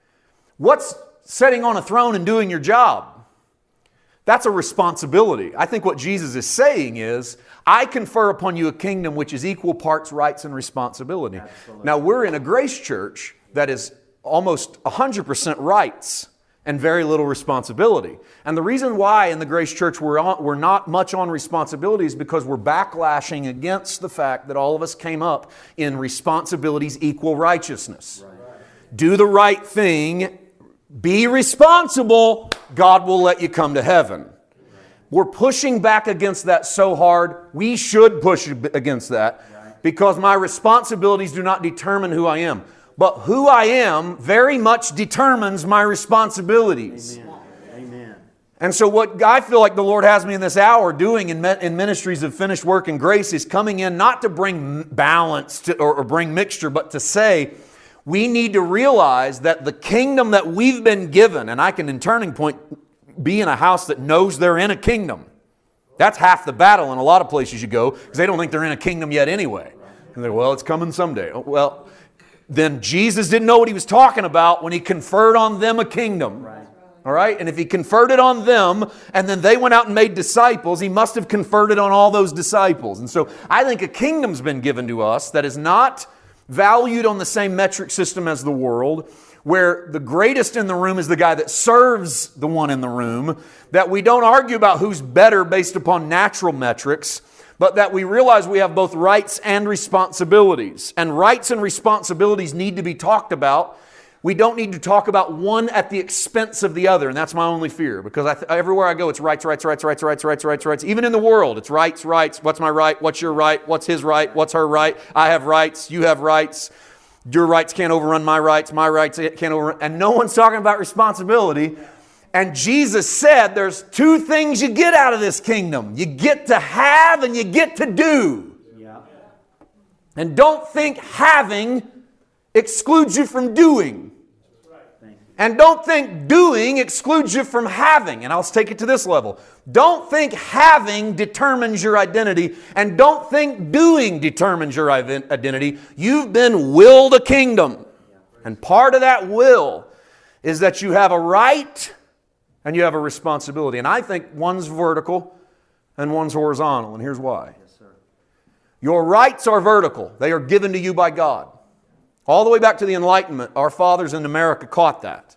What's sitting on a throne and doing your job? That's a responsibility. I think what Jesus is saying is, I confer upon you a kingdom which is equal parts rights and responsibility. Absolutely. Now, we're in a grace church that is almost one hundred percent rights and very little responsibility. And the reason why in the Grace Church we're, on, we're not much on responsibility is because we're backlashing against the fact that all of us came up in responsibilities equal righteousness. Right. Do the right thing, be responsible, God will let you come to heaven. We're pushing back against that so hard. We should push against that because my responsibilities do not determine who I am. But who I am very much determines my responsibilities. Amen. Amen. And so what I feel like the Lord has me in this hour doing in, in ministries of finished work and grace is coming in not to bring balance to, or, or bring mixture, but to say we need to realize that the kingdom that we've been given, and I can in Turning Point be in a house that knows they're in a kingdom. That's half the battle in a lot of places you go because they don't think they're in a kingdom yet anyway. And they're, well, it's coming someday. Well, then Jesus didn't know what He was talking about when He conferred on them a kingdom. Right. All right? And if He conferred it on them and then they went out and made disciples, He must have conferred it on all those disciples. And so I think a kingdom's been given to us that is not valued on the same metric system as the world, where the greatest in the room is the guy that serves the one in the room, that we don't argue about who's better based upon natural metrics, but that we realize we have both rights and responsibilities. And rights and responsibilities need to be talked about. We don't need to talk about one at the expense of the other, and that's my only fear. Because I th- everywhere I go, it's rights, rights, rights, rights, rights, rights, rights, rights. Even in the world, it's rights, rights. What's my right? What's your right? What's his right? What's her right? I have rights. You have rights. Your rights can't overrun my rights. My rights can't overrun. And no one's talking about responsibility. And Jesus said there's two things you get out of this kingdom. You get to have and you get to do. Yeah. And don't think having excludes you from doing. And don't think doing excludes you from having. And I'll take it to this level. Don't think having determines your identity. And don't think doing determines your identity. You've been willed a kingdom. And part of that will is that you have a right and you have a responsibility. And I think one's vertical and one's horizontal. And here's why. Yes, sir. Your rights are vertical. They are given to you by God. All the way back to the Enlightenment, our fathers in America caught that.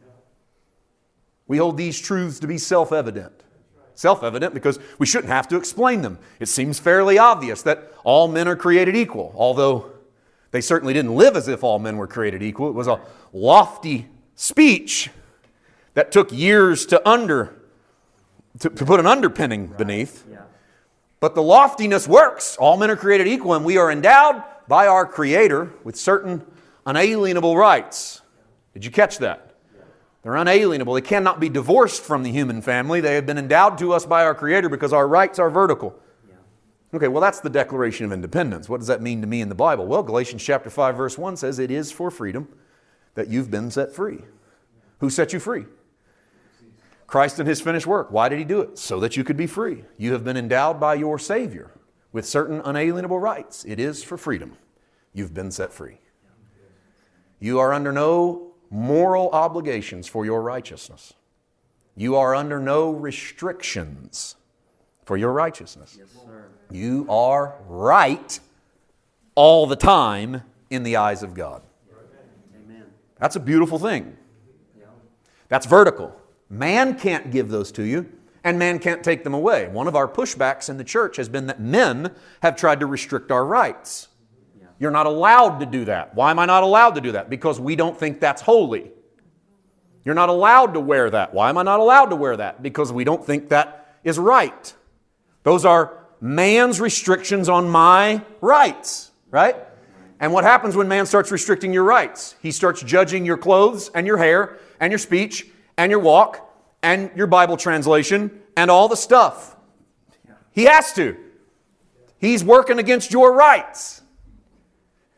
We hold these truths to be self-evident. Self-evident because we shouldn't have to explain them. It seems fairly obvious that all men are created equal, although they certainly didn't live as if all men were created equal. It was a lofty speech that took years to under to, to put an underpinning beneath. Yeah. But the loftiness works. All men are created equal, and we are endowed by our Creator with certain unalienable rights. Did you catch that? They're unalienable. They cannot be divorced from the human family. They have been endowed to us by our Creator because our rights are vertical. Yeah. Okay, well, that's the Declaration of Independence. What does that mean to me in the Bible? Well, Galatians chapter five, verse one says, it is for freedom that you've been set free. Who set you free? Christ and His finished work. Why did He do it? So that you could be free. You have been endowed by your Savior with certain unalienable rights. It is for freedom. You've been set free. You are under no moral obligations for your righteousness. You are under no restrictions for your righteousness. Yes, sir. You are right all the time in the eyes of God. Amen. That's a beautiful thing. Yeah. That's vertical. Man can't give those to you, and man can't take them away. One of our pushbacks in the church has been that men have tried to restrict our rights. Yeah. You're not allowed to do that. Why am I not allowed to do that? Because we don't think that's holy. You're not allowed to wear that. Why am I not allowed to wear that? Because we don't think that is right. Those are man's restrictions on my rights, right? And what happens when man starts restricting your rights? He starts judging your clothes and your hair and your speech and your walk and your Bible translation and all the stuff. He has to. He's working against your rights.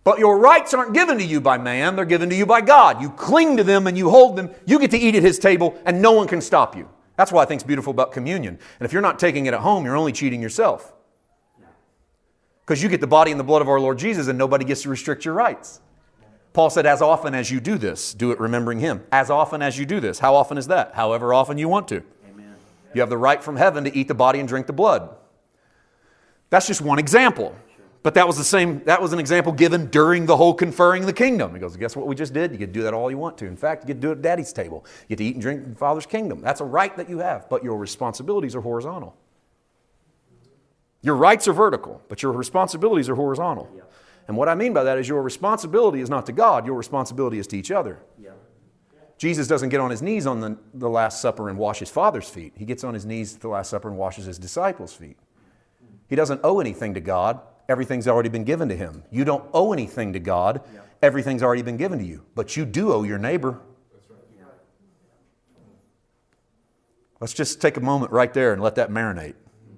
But your rights aren't given to you by man, they're given to you by God. You cling to them and you hold them. You get to eat at His table and no one can stop you. That's what I think is beautiful about communion. And if you're not taking it at home, you're only cheating yourself. Because you get the body and the blood of our Lord Jesus and nobody gets to restrict your rights. Paul said, as often as you do this, do it remembering Him. As often as you do this. How often is that? However often you want to. Amen. You have the right from heaven to eat the body and drink the blood. That's just one example. But that was the same, that was an example given during the whole conferring the kingdom. He goes, guess what we just did? You get to do that all you want to. In fact, you get to do it at Daddy's table. You get to eat and drink in the Father's kingdom. That's a right that you have, but your responsibilities are horizontal. Your rights are vertical, but your responsibilities are horizontal. Yeah. And what I mean by that is your responsibility is not to God, your responsibility is to each other. Yeah. Jesus doesn't get on His knees on the, the Last Supper and wash His Father's feet. He gets on His knees at the Last Supper and washes His disciples' feet. He doesn't owe anything to God. Everything's already been given to Him. You don't owe anything to God. Yeah. Everything's already been given to you. But you do owe your neighbor. That's right. Yeah. Let's just take a moment right there and let that marinate.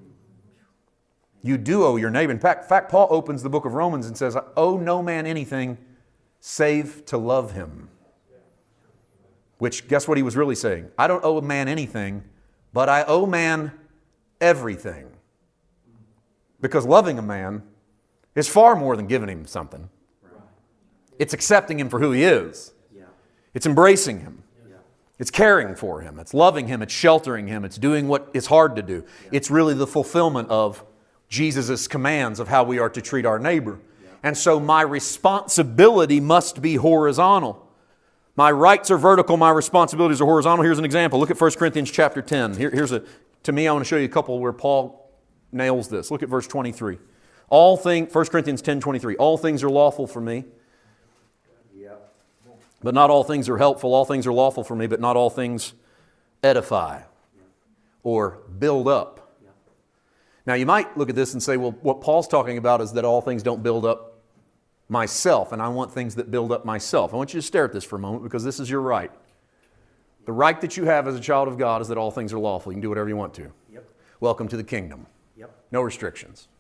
You do owe your neighbor. In fact, in fact, Paul opens the book of Romans and says, I owe no man anything save to love him. Which, guess what he was really saying? I don't owe a man anything, but I owe man everything. Because loving a man is far more than giving him something. It's accepting him for who he is. Yeah. It's embracing him. Yeah. It's caring for him. It's loving him. It's sheltering him. It's doing what is hard to do. Yeah. It's really the fulfillment of Jesus' commands of how we are to treat our neighbor. Yeah. And so my responsibility must be horizontal. My rights are vertical. My responsibilities are horizontal. Here's an example. Look at First Corinthians chapter ten. Here, here's a, to me, I want to show you a couple where Paul nails this. Look at verse twenty-three. All things, First Corinthians ten twenty-three. All things are lawful for me, Yeah. but not all things are helpful. All things are lawful for me, but not all things edify or build up. Now you might look at this and say, well, what Paul's talking about is that all things don't build up myself, and I want things that build up myself. I want you to stare at this for a moment because this is your right. The right that you have as a child of God is that all things are lawful. You can do whatever you want to. Yep. Welcome to the kingdom. Yep. No restrictions.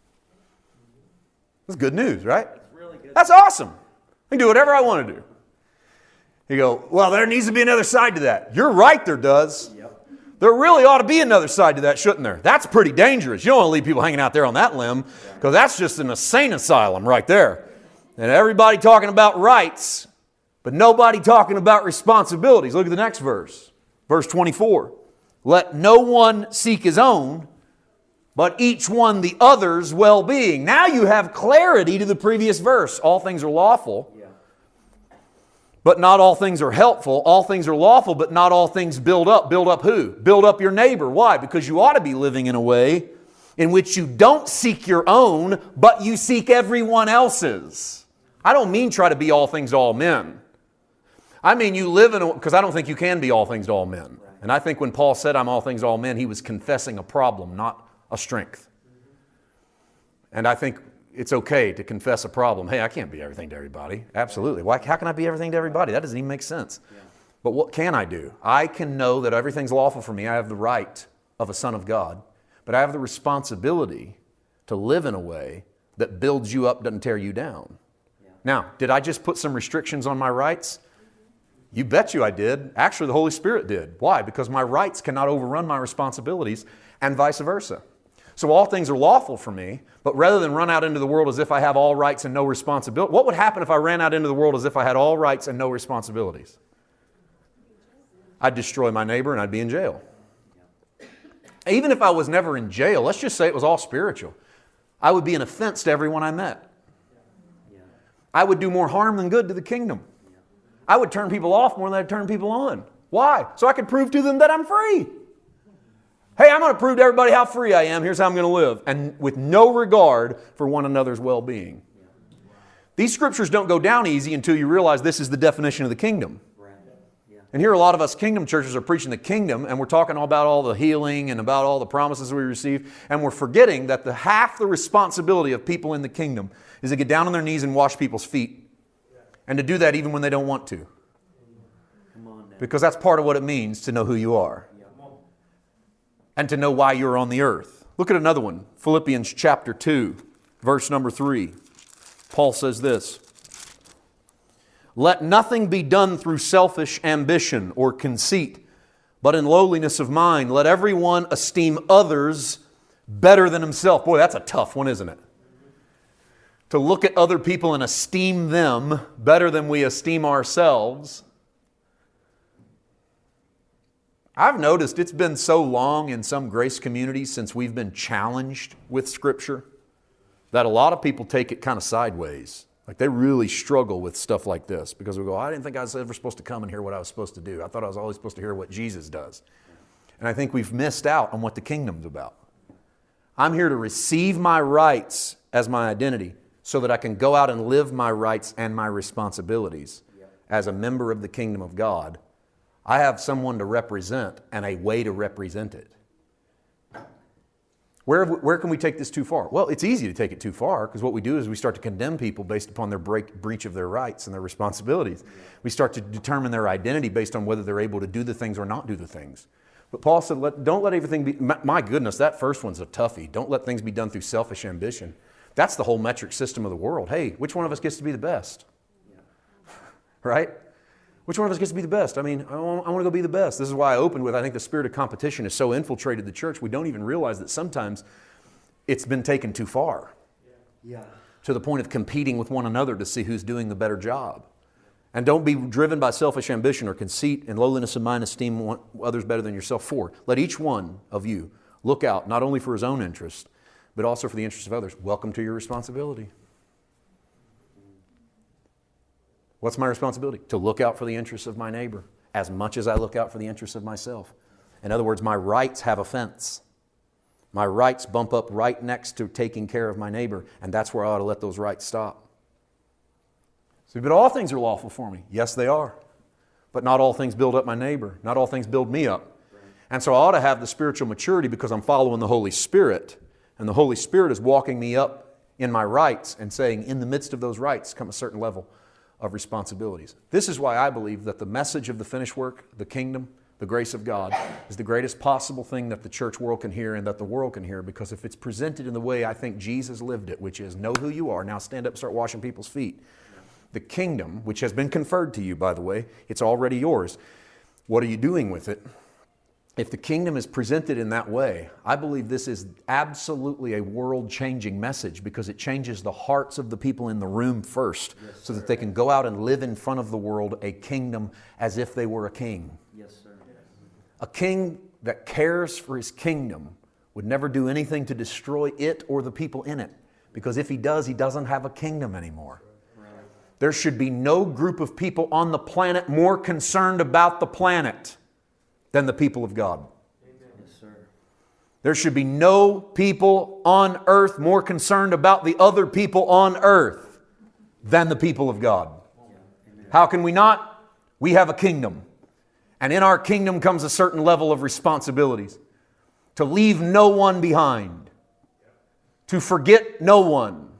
That's good news, right? That's really good. That's awesome. I can do whatever I want to do. You go, well, there needs to be another side to that. You're right, there does. Yep. There really ought to be another side to that, shouldn't there? That's pretty dangerous. You don't want to leave people hanging out there on that limb because that's just an insane asylum right there. And everybody talking about rights, but nobody talking about responsibilities. Look at the next verse. Verse twenty-four. Let no one seek his own, but each one the other's well-being. Now you have clarity to the previous verse. All things are lawful, Yeah. but not all things are helpful. All things are lawful, but not all things build up. Build up who? Build up your neighbor. Why? Because you ought to be living in a way in which you don't seek your own, but you seek everyone else's. I don't mean try to be all things to all men. I mean you live in a, because I don't think you can be all things to all men. Right. And I think when Paul said I'm all things to all men, he was confessing a problem, not a strength. And I think it's okay to confess a problem. Hey, I can't be everything to everybody. Absolutely. Why, how can I be everything to everybody? That doesn't even make sense. Yeah. But what can I do? I can know that everything's lawful for me. I have the right of a son of God. But I have the responsibility to live in a way that builds you up, doesn't tear you down. Yeah. Now, did I just put some restrictions on my rights? You bet you I did. Actually, the Holy Spirit did. Why? Because my rights cannot overrun my responsibilities and vice versa. So all things are lawful for me, but rather than run out into the world as if I have all rights and no responsibility, what would happen if I ran out into the world as if I had all rights and no responsibilities? I'd destroy my neighbor and I'd be in jail. Even if I was never in jail, let's just say it was all spiritual, I would be an offense to everyone I met. I would do more harm than good to the kingdom. I would turn people off more than I'd turn people on. Why? So I could prove to them that I'm free. Hey, I'm going to prove to everybody how free I am. Here's how I'm going to live. And with no regard for one another's well-being. These scriptures don't go down easy until you realize this is the definition of the kingdom. And here a lot of us kingdom churches are preaching the kingdom, and we're talking all about all the healing and about all the promises we receive, and we're forgetting that the half the responsibility of people in the kingdom is to get down on their knees and wash people's feet. And to do that even when they don't want to. Because that's part of what it means to know who you are. And to know why you're on the earth. Look at another one. Philippians chapter two, verse number three. Paul says this. Let nothing be done through selfish ambition or conceit, but in lowliness of mind, let everyone esteem others better than himself. Boy, that's a tough one, isn't it? To look at other people and esteem them better than we esteem ourselves. I've noticed it's been so long in some grace communities since we've been challenged with Scripture that a lot of people take it kind of sideways. Like they really struggle with stuff like this because we go, I didn't think I was ever supposed to come and hear what I was supposed to do. I thought I was always supposed to hear what Jesus does. And I think we've missed out on what the kingdom's about. I'm here to receive my rights as my identity so that I can go out and live my rights and my responsibilities as a member of the kingdom of God. I have someone to represent and a way to represent it. Where, where can we take this too far? Well, it's easy to take it too far because what we do is we start to condemn people based upon their break, breach of their rights and their responsibilities. We start to determine their identity based on whether they're able to do the things or not do the things. But Paul said, let, don't let everything be... My, my goodness, that first one's a toughie. Don't let things be done through selfish ambition. That's the whole metric system of the world. Hey, which one of us gets to be the best? Yeah. Right? Which one of us gets to be the best? I mean, I want, I want to go be the best. This is why I opened with, I think the spirit of competition has so infiltrated the church, we don't even realize that sometimes it's been taken too far. Yeah. To the point of competing with one another to see who's doing the better job. And don't be driven by selfish ambition or conceit and lowliness of mind, esteem one, others better than yourself. For let each one of you look out not only for his own interest, but also for the interest of others. Welcome to your responsibility. What's my responsibility? To look out for the interests of my neighbor as much as I look out for the interests of myself. In other words, my rights have a fence. My rights bump up right next to taking care of my neighbor, and that's where I ought to let those rights stop. See, but all things are lawful for me. Yes, they are. But not all things build up my neighbor. Not all things build me up. And so I ought to have the spiritual maturity because I'm following the Holy Spirit, and the Holy Spirit is walking me up in my rights and saying, in the midst of those rights come a certain level of responsibilities. This is why I believe that the message of the finished work, the kingdom, the grace of God, is the greatest possible thing that the church world can hear and that the world can hear, because if it's presented in the way I think Jesus lived it, which is know who you are, now stand up and start washing people's feet. The kingdom, which has been conferred to you, by the way, it's already yours. What are you doing with it? If the kingdom is presented in that way, I believe this is absolutely a world-changing message because it changes the hearts of the people in the room first, yes, so that they can go out and live in front of the world a kingdom as if they were a king. Yes, sir. A king that cares for his kingdom would never do anything to destroy it or the people in it, because if he does, he doesn't have a kingdom anymore. Right. There should be no group of people on the planet more concerned about the planet than the people of God. Yes, sir. There should be no people on earth more concerned about the other people on earth than the people of God. Yeah. How can we not? We have a kingdom. And in our kingdom comes a certain level of responsibilities. To leave no one behind. To forget no one.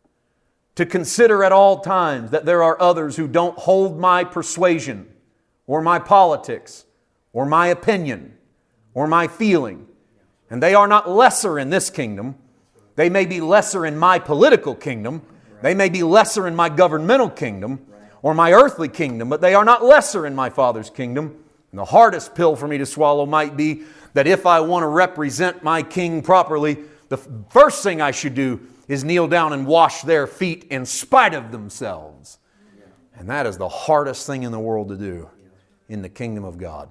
To consider at all times that there are others who don't hold my persuasion or my politics or my opinion, or my feeling. And they are not lesser in this kingdom. They may be lesser in my political kingdom. They may be lesser in my governmental kingdom, or my earthly kingdom, but they are not lesser in my Father's kingdom. And the hardest pill for me to swallow might be that if I want to represent my king properly, the first thing I should do is kneel down and wash their feet in spite of themselves. And that is the hardest thing in the world to do in the kingdom of God.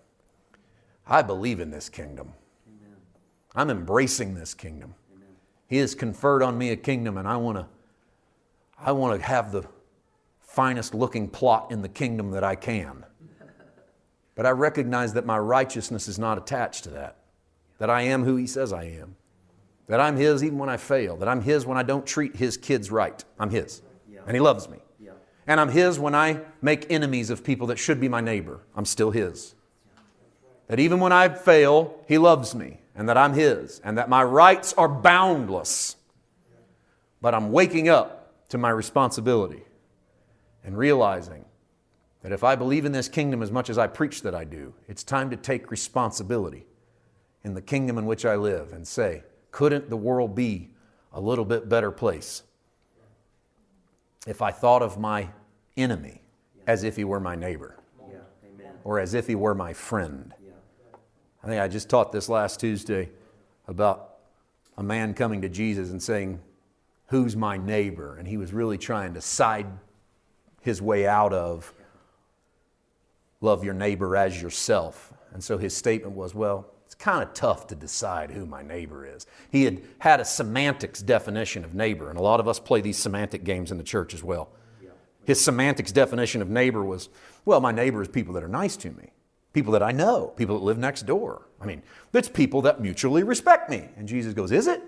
I believe in this kingdom. Amen. I'm embracing this kingdom. Amen. He has conferred on me a kingdom, and I want to I want to have the finest looking plot in the kingdom that I can. But I recognize that my righteousness is not attached to that. That I am who He says I am. That I'm His even when I fail. That I'm His when I don't treat His kids right. I'm His. Yeah. And He loves me. Yeah. And I'm His when I make enemies of people that should be my neighbor. I'm still His. That even when I fail, He loves me, and that I'm His, and that my rights are boundless. But I'm waking up to my responsibility and realizing that if I believe in this kingdom as much as I preach that I do, it's time to take responsibility in the kingdom in which I live and say, couldn't the world be a little bit better place if I thought of my enemy as if he were my neighbor Yeah. Amen. or as if he were my friend. Yeah. I think I just taught this last Tuesday about a man coming to Jesus and saying, who's my neighbor? And he was really trying to side his way out of love your neighbor as yourself. And so his statement was, well, it's kind of tough to decide who my neighbor is. He had had a semantics definition of neighbor, and a lot of us play these semantic games in the church as well. Yeah. His semantics definition of neighbor was, well, my neighbor is people that are nice to me, people that I know, people that live next door. I mean, it's people that mutually respect me. And Jesus goes, is it?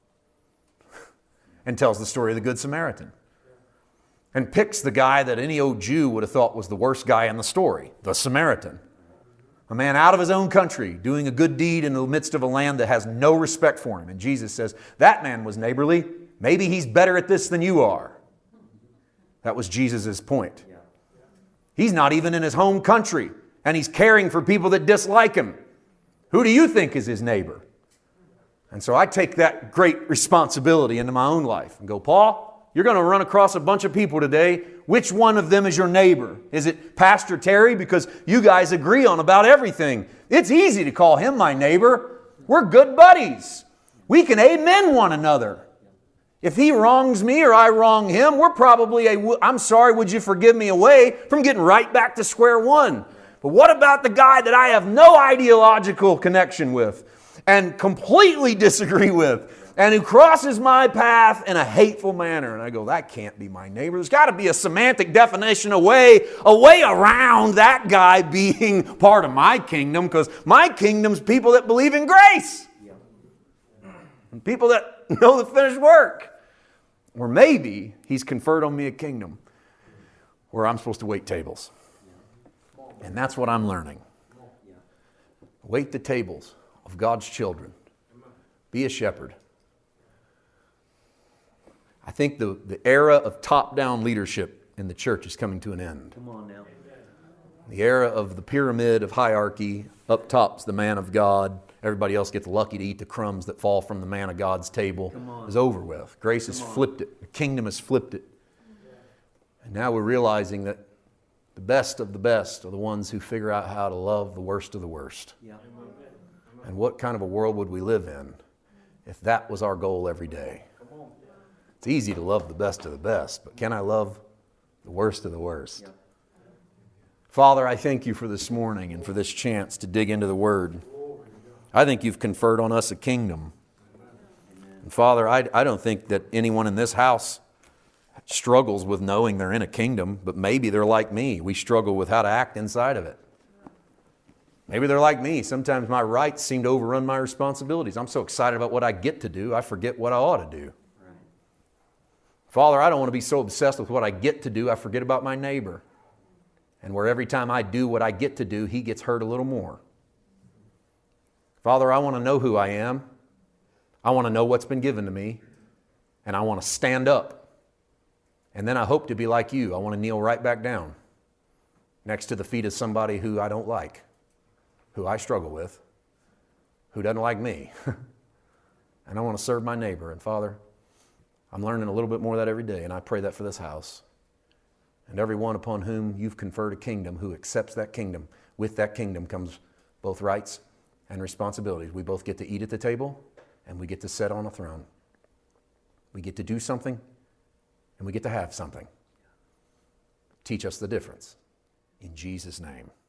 And tells the story of the Good Samaritan. And picks the guy that any old Jew would have thought was the worst guy in the story, the Samaritan. A man out of his own country doing a good deed in the midst of a land that has no respect for him. And Jesus says, that man was neighborly. Maybe he's better at this than you are. That was Jesus' point. Yeah. He's not even in his home country, and he's caring for people that dislike him. Who do you think is his neighbor? And so I take that great responsibility into my own life and go, Paul, you're going to run across a bunch of people today. Which one of them is your neighbor? Is it Pastor Terry? Because you guys agree on about everything. It's easy to call him my neighbor. We're good buddies. We can amen one another. If he wrongs me or I wrong him, we're probably a, I'm sorry, would you forgive me, away from getting right back to square one. But what about the guy that I have no ideological connection with and completely disagree with, and who crosses my path in a hateful manner? And I go, that can't be my neighbor. There's got to be a semantic definition, a way, a way around that guy being part of my kingdom, because my kingdom's people that believe in grace. Yeah. And people that know the finished work. Or maybe he's conferred on me a kingdom where I'm supposed to wait tables. And that's what I'm learning. Wait the tables of God's children. Be a shepherd. I think the, the era of top-down leadership in the church is coming to an end. Come on now. The era of the pyramid of hierarchy, up top's the man of God. Everybody else gets lucky to eat the crumbs that fall from the man of God's table. Is over with. Grace has flipped it. The kingdom has flipped it. And now we're realizing that the best of the best are the ones who figure out how to love the worst of the worst. Yeah. And what kind of a world would we live in if that was our goal every day? It's easy to love the best of the best, but can I love the worst of the worst? Yeah. Father, I thank you for this morning and for this chance to dig into the Word. I think you've conferred on us a kingdom. And Father, I, I don't think that anyone in this house struggles with knowing they're in a kingdom, but maybe they're like me. We struggle with how to act inside of it. Maybe they're like me. Sometimes my rights seem to overrun my responsibilities. I'm so excited about what I get to do, I forget what I ought to do. Right. Father, I don't want to be so obsessed with what I get to do, I forget about my neighbor. And where every time I do what I get to do, he gets hurt a little more. Father, I want to know who I am. I want to know what's been given to me. And I want to stand up. And then I hope to be like you. I want to kneel right back down next to the feet of somebody who I don't like, who I struggle with, who doesn't like me. And I want to serve my neighbor. And Father, I'm learning a little bit more of that every day, and I pray that for this house. And everyone upon whom you've conferred a kingdom, who accepts that kingdom, with that kingdom comes both rights and responsibilities. We both get to eat at the table, and we get to sit on a throne. We get to do something, and we get to have something. Teach us the difference. In Jesus' name.